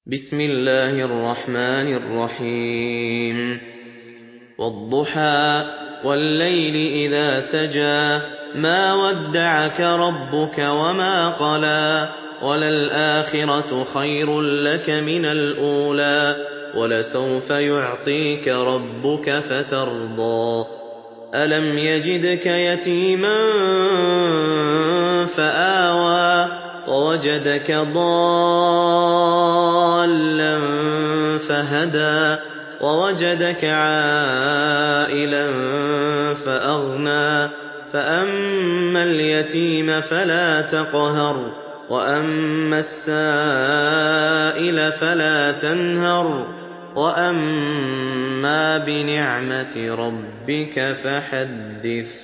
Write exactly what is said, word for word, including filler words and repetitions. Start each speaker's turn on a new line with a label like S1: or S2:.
S1: بسم الله الرحمن الرحيم والضحى والليل إذا سجى ما ودعك ربك وما قلى وللآخرة خير لك من الأولى ولسوف يعطيك ربك فترضى ألم يجدك يتيما فآوى ووجدك ضالا فهدى ووجدك عائلا فأغنى فأما اليتيم فلا تقهر وأما السائل فلا تنهر وأما بنعمة ربك فحدث